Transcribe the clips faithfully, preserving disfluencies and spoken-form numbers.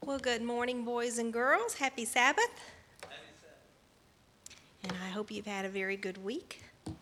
Well, good morning, boys and girls. Happy Sabbath. Happy Sabbath. And I hope you've had a very good week.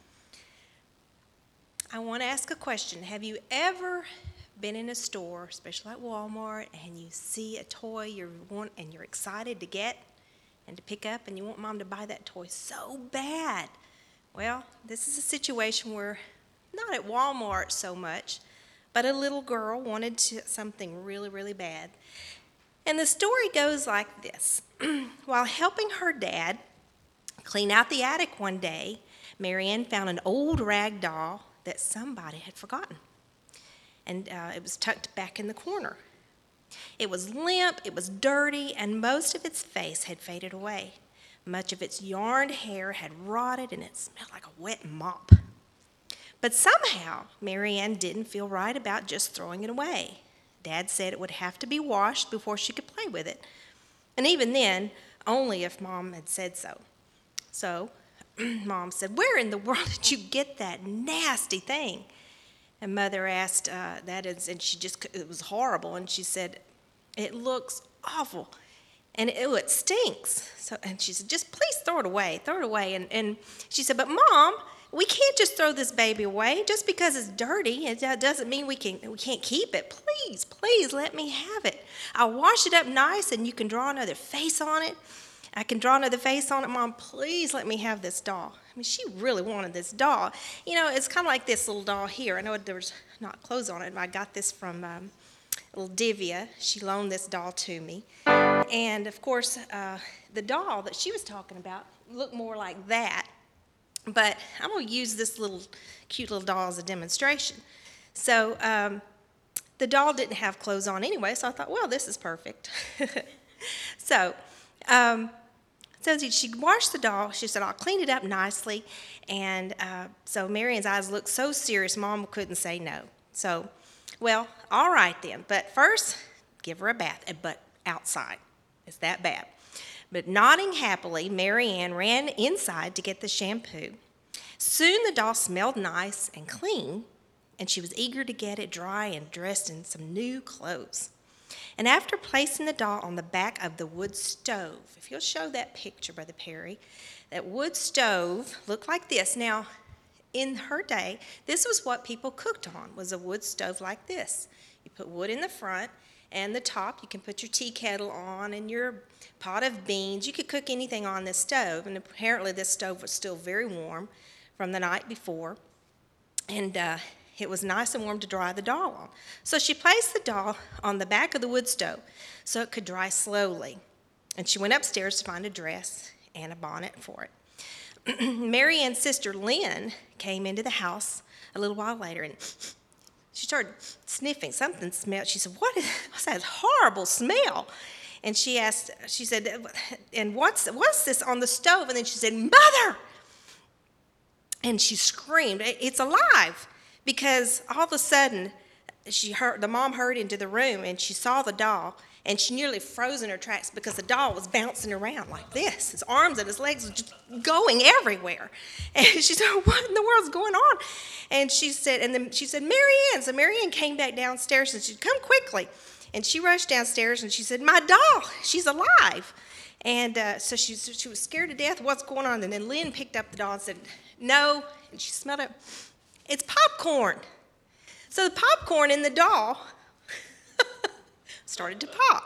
I want to ask a question. Have you ever been in a store, especially at Walmart, and you see a toy you want and you're excited to get and to pick up, and you want mom to buy that toy so bad? Well, this is a situation where, not at Walmart so much, but a little girl wanted to, something really, really bad. And the story goes like this. While helping her dad clean out the attic one day, Marianne found an old rag doll that somebody had forgotten. And uh, it was tucked back in the corner. It was limp, it was dirty, and most of its face had faded away. Much of its yarned hair had rotted, and it smelled like a wet mop. But somehow, Marianne didn't feel right about just throwing it away. Dad said it would have to be washed before she could play with it. And even then, only if Mom had said so. So, Mom said, "Where in the world did you get that nasty thing?" And Mother asked uh, that, is, and she just, it was horrible. And she said, "It looks awful. And ew, it stinks." So, and she said, "Just please throw it away, throw it away." And, and she said, "But Mom, we can't just throw this baby away. Just because it's dirty, it doesn't mean we can we can't keep it. Please, please let me have it. I'll wash it up nice, and you can draw another face on it. I can draw another face on it. Mom, please let me have this doll." I mean, she really wanted this doll. You know, it's kind of like this little doll here. I know there's not clothes on it, but I got this from um, little Divya. She loaned this doll to me. And, of course, uh, the doll that she was talking about looked more like that. But I'm going to use this little cute little doll as a demonstration. So um, the doll didn't have clothes on anyway, so I thought, well, this is perfect. so um, so she washed the doll. She said, "I'll clean it up nicely." And uh, so Marianne's eyes looked so serious, Mom couldn't say no. So, well, all right then. But first, give her a bath, but outside. It's that bad. But nodding happily, Marianne ran inside to get the shampoo. Soon the doll smelled nice and clean, and she was eager to get it dry and dressed in some new clothes. And after placing the doll on the back of the wood stove, if you'll show that picture, Brother Perry, that wood stove looked like this. Now, in her day, this was what people cooked on, was a wood stove like this. You put wood in the front, and the top, you can put your tea kettle on and your pot of beans. You could cook anything on this stove, and apparently this stove was still very warm from the night before, and uh, it was nice and warm to dry the doll on. So she placed the doll on the back of the wood stove so it could dry slowly, and she went upstairs to find a dress and a bonnet for it. Marianne's sister Lynn came into the house a little while later, and she started sniffing. Something smelled. She said, "What is what's that horrible smell?" And she asked, she said, "And what's what's this on the stove?" And then she said, "Mother!" And she screamed, "It's alive!" Because all of a sudden, she heard the mom heard into the room, and she saw the doll, and she nearly froze in her tracks because the doll was bouncing around like this. His arms and his legs were just going everywhere. And she said, "What in the world's going on?" And she said, and then she said, "Marianne." So Marianne came back downstairs, and she said, "Come quickly." And she rushed downstairs, and she said, "My doll, she's alive." And uh, so she, she was scared to death. What's going on? And then Lynn picked up the doll and said, "No." And she smelled it. "It's popcorn." So the popcorn in the doll started to pop.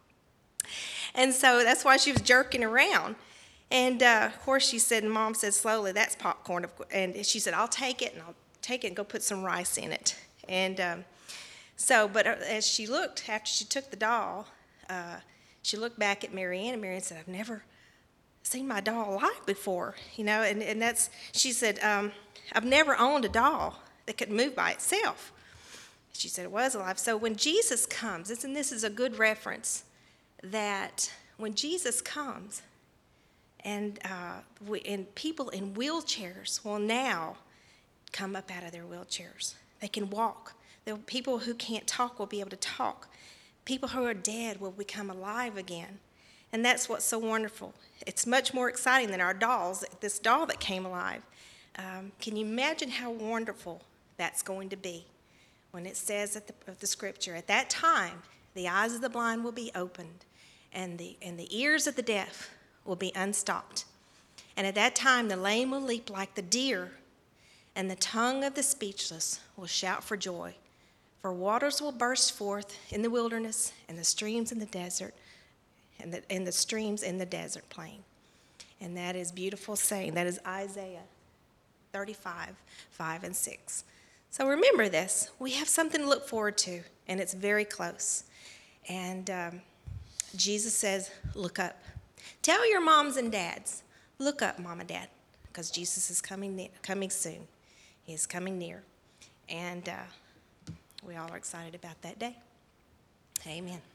And so that's why she was jerking around. And, uh, of course, she said, and Mom said slowly, "That's popcorn." And she said, "I'll take it, and I'll take it and go put some rice in it." And um, so, but as she looked, after she took the doll, uh, she looked back at Marianne, and Marianne said, "I've never seen my doll alive before." You know, and, and that's, she said, um, "I've never owned a doll that could move by itself." She said it was alive. So when Jesus comes, and this is a good reference, that when Jesus comes, and, uh, we, and people in wheelchairs will now come up out of their wheelchairs. They can walk. The people who can't talk will be able to talk. People who are dead will become alive again. And that's what's so wonderful. It's much more exciting than our dolls, this doll that came alive. Um, can you imagine how wonderful that's going to be when it says at the, of the scripture, "At that time, the eyes of the blind will be opened, and the, and the ears of the deaf will be unstopped. And at that time, the lame will leap like the deer, and the tongue of the speechless will shout for joy. For waters will burst forth in the wilderness, and the streams in the desert, and the, and the streams in the desert plain. And that is beautiful saying. That is Isaiah thirty-five, five and six. So remember this. We have something to look forward to, and it's very close. And um, Jesus says, look up. Tell your moms and dads, look up, mom and dad, because Jesus is coming ne- coming soon. He is coming near. And uh, we all are excited about that day. Amen.